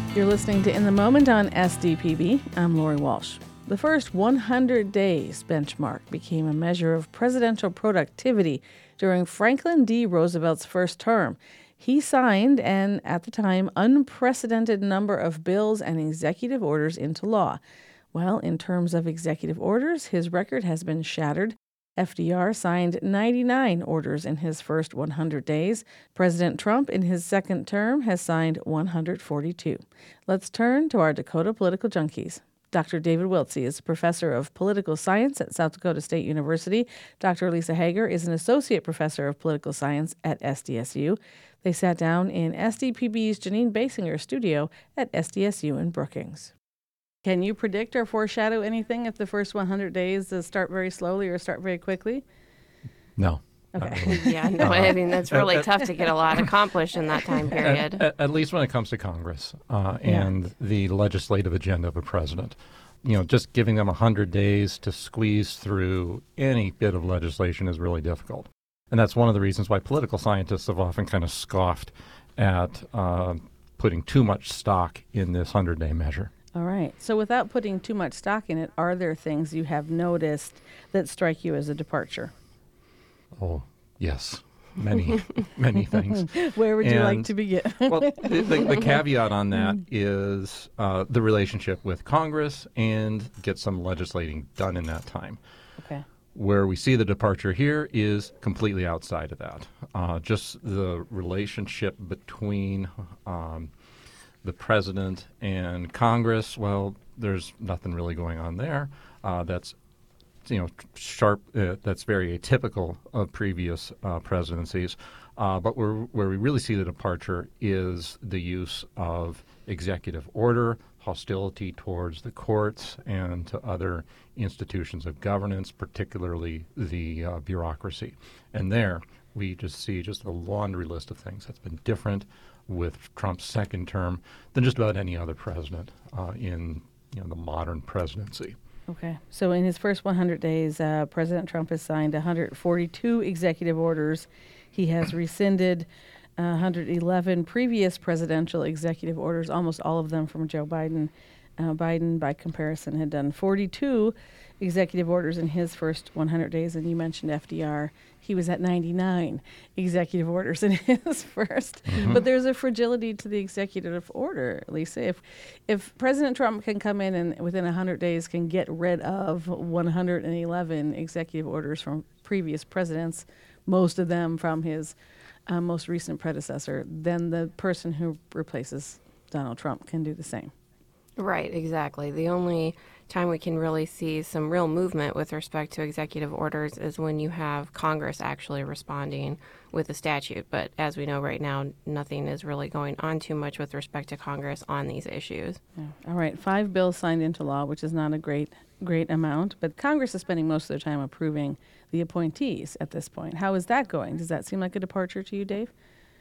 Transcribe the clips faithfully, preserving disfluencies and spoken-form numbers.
You're listening to In the Moment on S D P B. I'm Lori Walsh. The first one hundred days benchmark became a measure of presidential productivity during Franklin D. Roosevelt's first term. He signed an, at the time, unprecedented number of bills and executive orders into law. Well, in terms of executive orders, his record has been shattered. F D R signed ninety-nine orders in his first one hundred days. President Trump, in his second term, has signed one hundred forty-two. Let's turn to our Dakota Political Junkies. Doctor David Wiltse is a professor of political science at South Dakota State University. Doctor Lisa Hager is an associate professor of political science at S D S U. They sat down in S D P B's Janine Basinger studio at S D S U in Brookings. Can you predict or foreshadow anything if the first one hundred days uh, start very slowly or start very quickly? No. Okay. Yeah, no, I mean, that's really tough to get a lot accomplished in that time period. At, at, at least when it comes to Congress uh, Yeah. and the legislative agenda of a president. You know, just giving them one hundred days to squeeze through any bit of legislation is really difficult. And that's one of the reasons why political scientists have often kind of scoffed at uh, putting too much stock in this hundred-day measure. All right. So without putting too much stock in it, are there things you have noticed that strike you as a departure? Oh, yes. Many, many things. Where would you like And- to begin? Well, the, the, the caveat on that is uh, the relationship with Congress and get some legislating done in that time. Okay. Where we see the departure here is completely outside of that. Uh, just the relationship between um, the president and Congress, well, there's nothing really going on there. Uh, that's, you know, sharp. Uh, that's very atypical of previous uh, presidencies. Uh, but where, where we really see the departure is the use of executive order, hostility towards the courts and to other institutions of governance, particularly the uh, bureaucracy. And there we just see just a laundry list of things that's been different with Trump's second term than just about any other president uh, in you know, the modern presidency. Okay. So in his first one hundred days, uh, President Trump has signed one hundred forty-two executive orders. He has rescinded uh, one hundred eleven previous presidential executive orders, almost all of them from Joe Biden. Uh, Biden, by comparison, had done forty-two executive orders in his first one hundred days, and you mentioned F D R. He was at ninety-nine executive orders in his first. Mm-hmm. But there's a fragility to the executive order, Lisa. If if President Trump can come in and within one hundred days can get rid of one hundred eleven executive orders from previous presidents, most of them from his uh, most recent predecessor, then the person who replaces Donald Trump can do the same. Right, exactly. The only time we can really see some real movement with respect to executive orders is when you have Congress actually responding with a statute. But as we know right now, nothing is really going on too much with respect to Congress on these issues. Yeah. All right, five bills signed into law, which is not a great, great amount, but Congress is spending most of their time approving the appointees at this point. How is that going? Does that seem like a departure to you, Dave?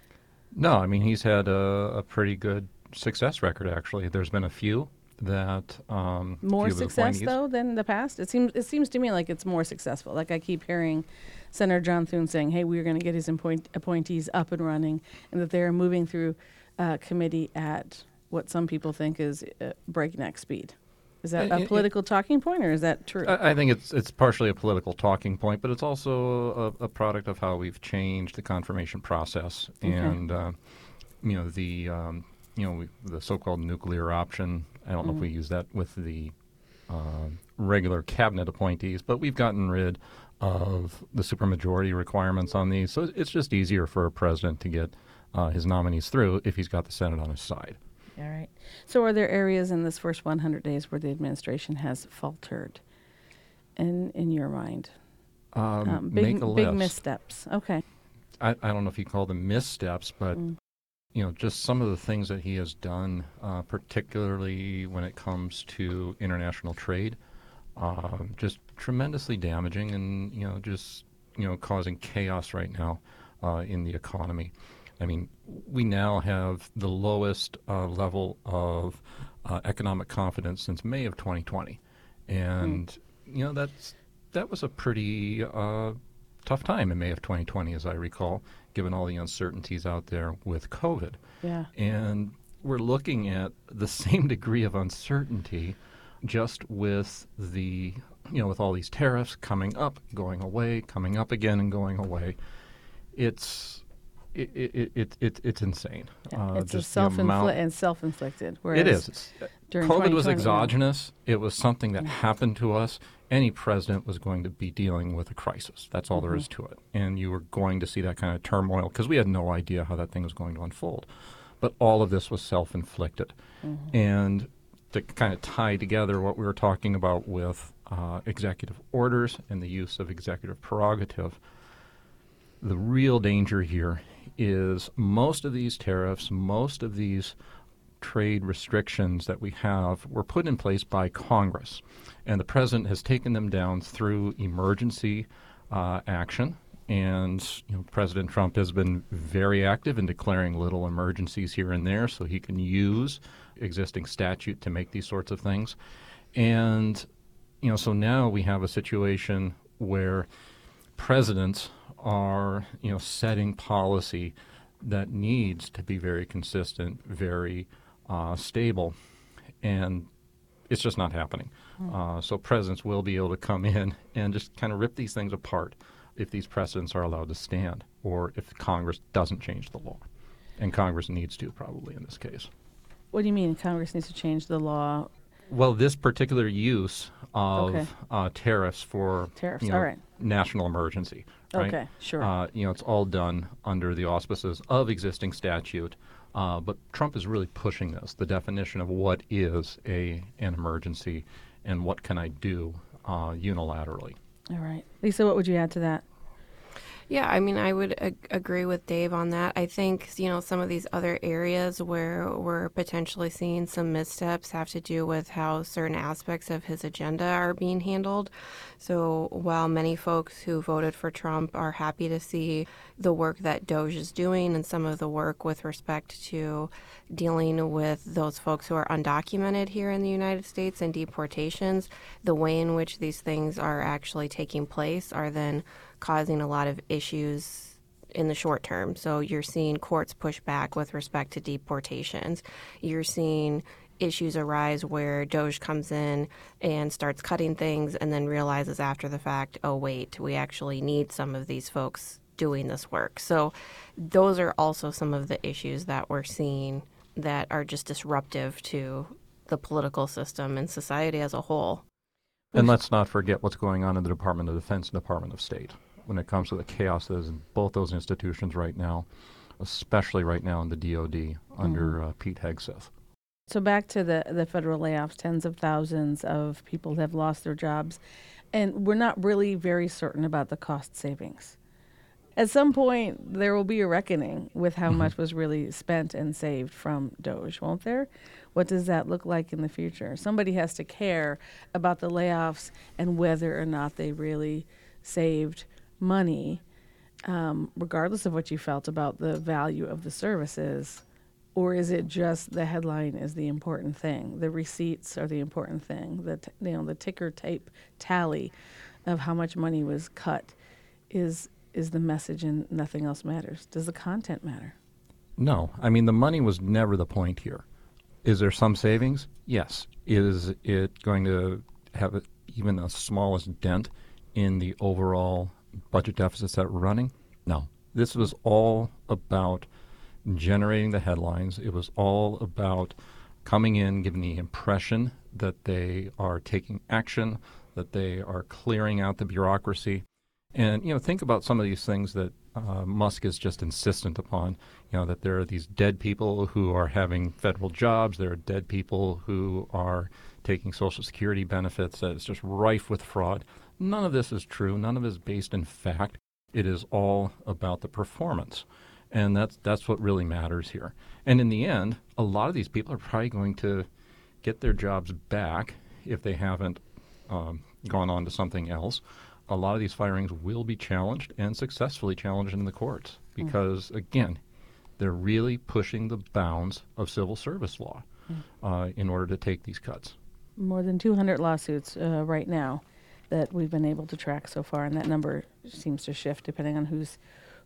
No, I mean, he's had a, a pretty good success record, actually. There's been a few that... Um, More few of the success, appointees- though, than the past? It seems it seems to me like it's more successful. Like I keep hearing Senator John Thune saying, hey, we're going to get his appoint- appointees up and running, and that they're moving through uh, committee at what some people think is uh, breakneck speed. Is that Uh, a it- political talking point, or is that true? I I think it's it's partially a political talking point, but it's also a, a product of how we've changed the confirmation process Okay. and uh, you know the um, you know we, the so-called nuclear option. I don't know if we use that with the uh, regular cabinet appointees, but we've gotten rid of the supermajority requirements on these, so it's just easier for a president to get uh, his nominees through if he's got the Senate on his side. All right. So are there areas in this first one hundred days where the administration has faltered in in your mind? Um, Um, big make a big list. missteps. Okay. I, I don't know if you call them missteps, but Mm. you know, just some of the things that he has done, uh, particularly when it comes to international trade, uh, just tremendously damaging, and you know, just you know, causing chaos right now uh, in the economy. I mean, we now have the lowest uh, level of uh, economic confidence since May of twenty twenty, and mm. you know, that's that was a pretty uh, tough time in May of twenty twenty, as I recall, given all the uncertainties out there with COVID. Yeah. And we're looking at the same degree of uncertainty just with the, you know, with all these tariffs coming up, going away, coming up again and going away. It's it, it, it, it it's insane. Yeah, Uh, it's a just the amount- self-inflicted and self-inflicted. Whereas It is. It's, during COVID was twenty twenty, yeah. exogenous. It was something that happened to us. Any president was going to be dealing with a crisis. That's all there is to it. And you were going to see that kind of turmoil because we had no idea how that thing was going to unfold. But all of this was self-inflicted. And to kind of tie together what we were talking about with uh, executive orders and the use of executive prerogative, the real danger here is most of these tariffs, most of these trade restrictions that we have were put in place by Congress. And the president has taken them down through emergency uh, action. And you know, President Trump has been very active in declaring little emergencies here and there so he can use existing statute to make these sorts of things. And you know, so now we have a situation where presidents are, you know, setting policy that needs to be very consistent, very uh, stable, and it's just not happening. Uh, so presidents will be able to come in and just kind of rip these things apart if these precedents are allowed to stand, or if Congress doesn't change the law. And Congress needs to, probably, in this case. What do you mean Congress needs to change the law? Well, this particular use of Okay. uh, tariffs for Tariffs, you know, all right. national emergency, right? Okay, sure. Uh, you know, it's all done under the auspices of existing statute. Uh, but Trump is really pushing this, the definition of what is a an emergency and what can I do uh, unilaterally. All right. Lisa, what would you add to that? Yeah, I mean, I would ag- agree with Dave on that. I think, you know, some of these other areas where we're potentially seeing some missteps have to do with how certain aspects of his agenda are being handled. So while many folks who voted for Trump are happy to see the work that DOGE is doing and some of the work with respect to dealing with those folks who are undocumented here in the United States and deportations, the way in which these things are actually taking place are then causing a lot of issues in the short term. So you're seeing courts push back with respect to deportations. You're seeing issues arise where DOGE comes in and starts cutting things and then realizes after the fact, oh, wait, we actually need some of these folks doing this work. So those are also some of the issues that we're seeing that are just disruptive to the political system and society as a whole. And let's not forget what's going on in the Department of Defense and Department of State when it comes to the chaos that is in both those institutions right now, especially right now in the D O D under uh, Pete Hegseth. So back to the, the federal layoffs, tens of thousands of people have lost their jobs, and we're not really very certain about the cost savings. At some point, there will be a reckoning with how much was really spent and saved from DOGE, won't there? What does that look like in the future? Somebody has to care about the layoffs and whether or not they really saved money, um, regardless of what you felt about the value of the services. Or is it just the headline is the important thing? The receipts are the important thing. The t- you know the ticker tape tally of how much money was cut is is the message, and nothing else matters. Does the content matter? No. I mean, the money was never the point here. Is there some savings? Yes. Is it going to have a, even the smallest dent in the overall budget deficits that we're running? No. This was all about generating the headlines. It was all about coming in, giving the impression that they are taking action, that they are clearing out the bureaucracy. And, you know, think about some of these things that uh, Musk is just insistent upon, you know, that there are these dead people who are having federal jobs. There are dead people who are taking Social Security benefits. That it's just rife with fraud. None of this is true. None of it is based in fact. It is all about the performance. And that's that's what really matters here. And in the end, a lot of these people are probably going to get their jobs back if they haven't um, gone on to something else. A lot of these firings will be challenged and successfully challenged in the courts because, mm. again, they're really pushing the bounds of civil service law mm. uh, in order to take these cuts. More than two hundred lawsuits uh, right now that we've been able to track so far, and that number seems to shift depending on who's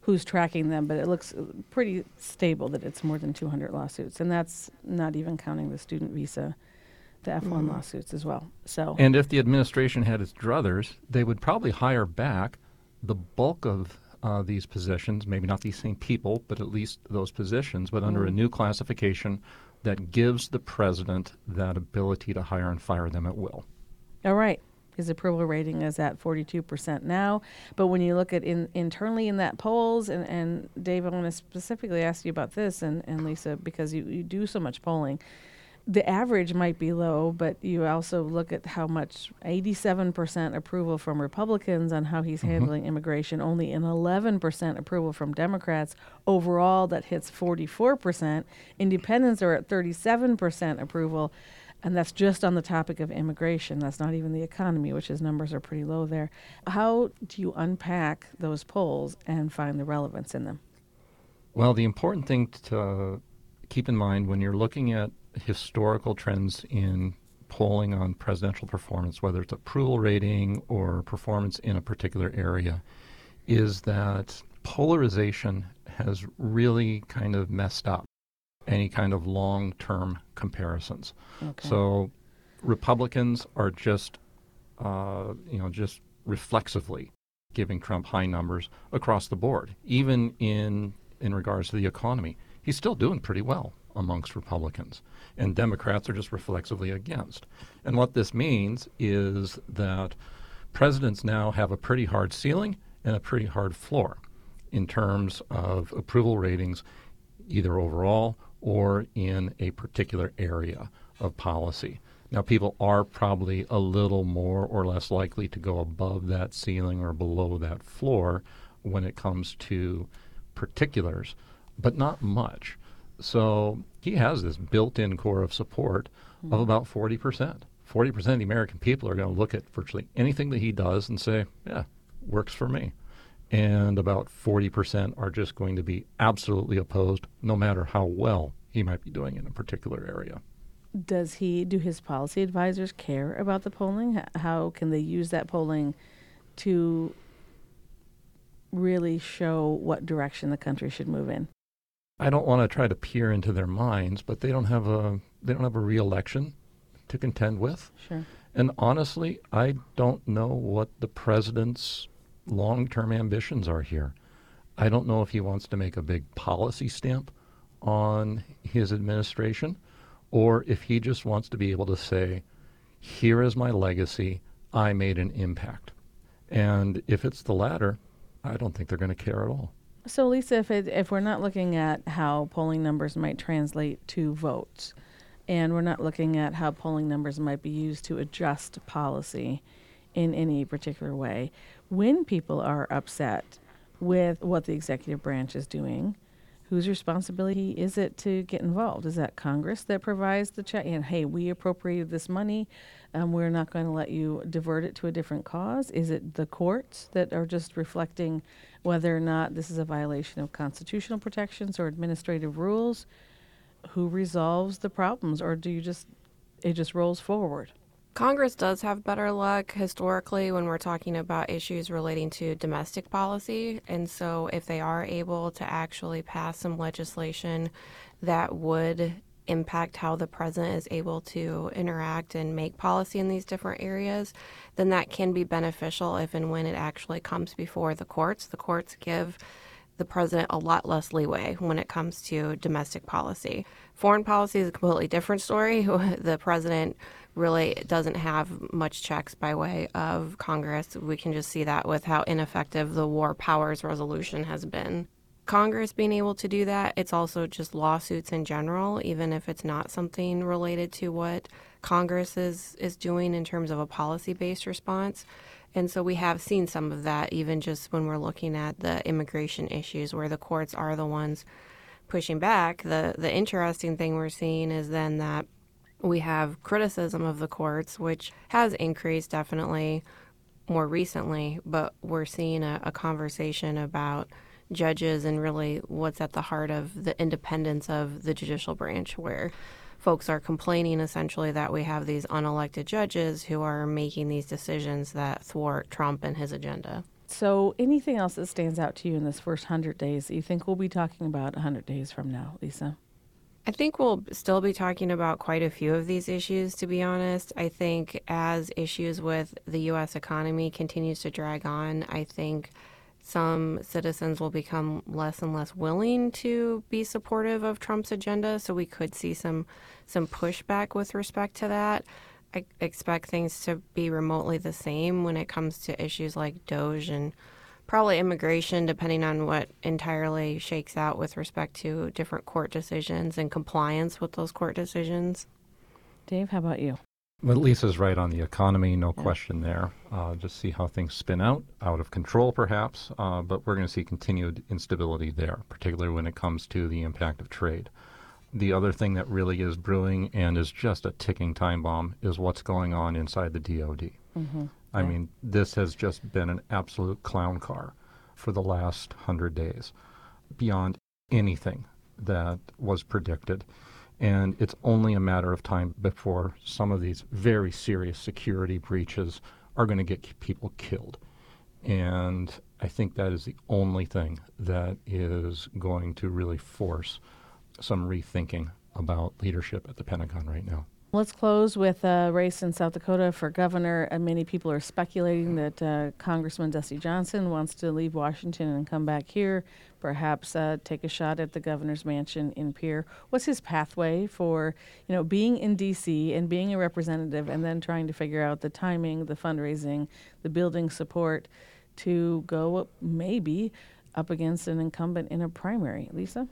who's tracking them, but it looks pretty stable that it's more than two hundred lawsuits. And that's not even counting the student visa, the F one mm-hmm. lawsuits as well. So, and if the administration had its druthers, they would probably hire back the bulk of uh, these positions, maybe not these same people, but at least those positions, but mm-hmm. under a new classification that gives the president that ability to hire and fire them at will. All right. His approval rating is at forty-two percent now. But when you look at in, internally in that polls, and, and Dave, I want to specifically ask you about this, and, and Lisa, because you, you do so much polling. The average might be low, but you also look at how much eighty-seven percent approval from Republicans on how he's mm-hmm. handling immigration, only an eleven percent approval from Democrats. Overall, that hits forty-four percent. Independents are at thirty-seven percent approval. And that's just on the topic of immigration. That's not even the economy, which his numbers are pretty low there. How do you unpack those polls and find the relevance in them? Well, the important thing to keep in mind when you're looking at historical trends in polling on presidential performance, whether it's approval rating or performance in a particular area, is that polarization has really kind of messed up any kind of long-term comparisons. Okay. So Republicans are just, uh, you know, just reflexively giving Trump high numbers across the board, even in in regards to the economy. He's still doing pretty well amongst Republicans, and Democrats are just reflexively against. And what this means is that presidents now have a pretty hard ceiling and a pretty hard floor in terms of approval ratings, either overall or in a particular area of policy. Now, people are probably a little more or less likely to go above that ceiling or below that floor when it comes to particulars, but not much. So he has this built-in core of support mm-hmm. of about forty percent. forty percent of the American people are going to look at virtually anything that he does and say, yeah, works for me. And about forty percent are just going to be absolutely opposed, no matter how well he might be doing in a particular area. Does he, do his policy advisors care about the polling? How can they use that polling to really show what direction the country should move in? I don't want to try to peer into their minds, but they don't have a they don't have a re-election to contend with. Sure. And honestly, I don't know what the president's long-term ambitions are here. I don't know if he wants to make a big policy stamp on his administration, or if he just wants to be able to say, here is my legacy, I made an impact. And if it's the latter, I don't think they're going to care at all. So, Lisa, if it, if we're not looking at how polling numbers might translate to votes, and we're not looking at how polling numbers might be used to adjust policy in any particular way, when people are upset with what the executive branch is doing, whose responsibility is it to get involved? Is that Congress that provides the check? And, hey, we appropriated this money. Um, we're not going to let you divert it to a different cause. Is it the courts that are just reflecting whether or not this is a violation of constitutional protections or administrative rules? Who resolves the problems? Or do you just, it just rolls forward? Congress does have better luck historically when we're talking about issues relating to domestic policy. And so if they are able to actually pass some legislation that would impact how the president is able to interact and make policy in these different areas, then that can be beneficial if and when it actually comes before the courts. The courts give the president a lot less leeway when it comes to domestic policy. Foreign policy is a completely different story. The president really doesn't have much checks by way of Congress. We can just see that with how ineffective the War Powers Resolution has been. Congress being able to do that, it's also just lawsuits in general, even if it's not something related to what Congress is, is doing in terms of a policy-based response. And so we have seen some of that even just when we're looking at the immigration issues where the courts are the ones pushing back. The, the interesting thing we're seeing is then that we have criticism of the courts, which has increased definitely more recently, but we're seeing a, a conversation about judges and really what's at the heart of the independence of the judicial branch, where folks are complaining essentially that we have these unelected judges who are making these decisions that thwart Trump and his agenda. So anything else that stands out to you in this first one hundred days that you think we'll be talking about one hundred days from now, Lisa? I think we'll still be talking about quite a few of these issues, to be honest. I think as issues with the U S economy continues to drag on, I think some citizens will become less and less willing to be supportive of Trump's agenda. So we could see some some pushback with respect to that. I expect things to be remotely the same when it comes to issues like DOGE and probably immigration, depending on what entirely shakes out with respect to different court decisions and compliance with those court decisions. Dave, how about you? Well, Lisa's right on the economy, no Yeah. question there. Uh, just see how things spin out, out of control perhaps, uh, but we're going to see continued instability there, particularly when it comes to the impact of trade. The other thing that really is brewing and is just a ticking time bomb is what's going on inside the D O D. Mm-hmm. I Yeah. mean, this has just been an absolute clown car for the last hundred days, beyond anything that was predicted. And it's only a matter of time before some of these very serious security breaches are going to get people killed. And I think that is the only thing that is going to really force some rethinking about leadership at the Pentagon right now. Let's close with a race in South Dakota for governor. Uh, many people are speculating that uh, Congressman Dusty Johnson wants to leave Washington and come back here, perhaps uh, take a shot at the governor's mansion in Pierre. What's his pathway for, you know, being in D C and being a representative and then trying to figure out the timing, the fundraising, the building support to go maybe up against an incumbent in a primary? Lisa?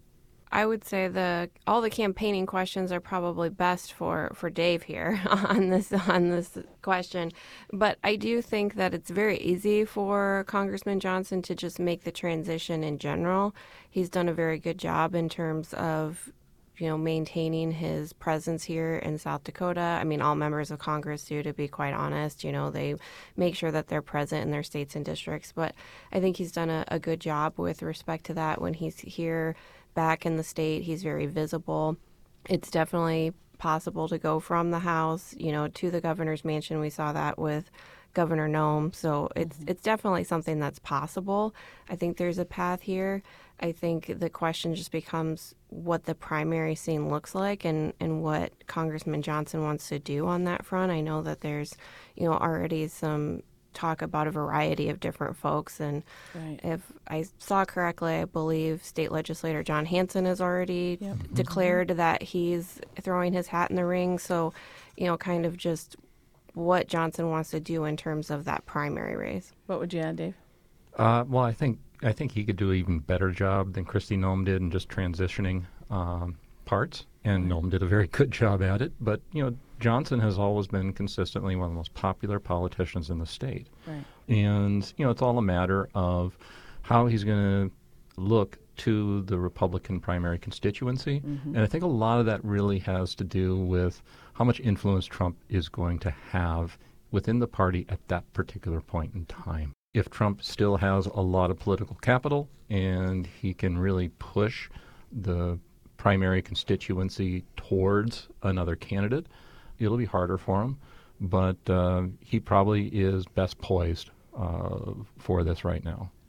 I would say the all the campaigning questions are probably best for, for Dave here on this on this question. But I do think that it's very easy for Congressman Johnson to just make the transition in general. He's done a very good job in terms of, you know, maintaining his presence here in South Dakota. I mean, all members of Congress do, to be quite honest. You know, they make sure that they're present in their states and districts. But I think he's done a, a good job with respect to that. When he's here back in the state, he's very visible. It's definitely possible to go from the House, you know, to the governor's mansion. We saw that with Governor Noem. So it's mm-hmm. it's definitely something that's possible. I think there's a path here. I think the question just becomes what the primary scene looks like and, and what Congressman Johnson wants to do on that front. I know that there's, you know, already some talk about a variety of different folks. And Right. if I saw correctly, I believe State Legislator John Hanson has already Yep. declared that he's throwing his hat in the ring. So, you know, kind of just what Johnson wants to do in terms of that primary race. What would you add, Dave? Uh, well, I think I think he could do an even better job than Kristi Noem did in just transitioning um, parts, and Noem did a very good job at it. But you know, Johnson has always been consistently one of the most popular politicians in the state, Right. and you know, it's all a matter of how he's going to look to the Republican primary constituency, Mm-hmm. and I think a lot of that really has to do with how much influence Trump is going to have within the party at that particular point in time. If Trump still has a lot of political capital and he can really push the primary constituency towards another candidate, it'll be harder for him. But uh, he probably is best poised uh, for this right now.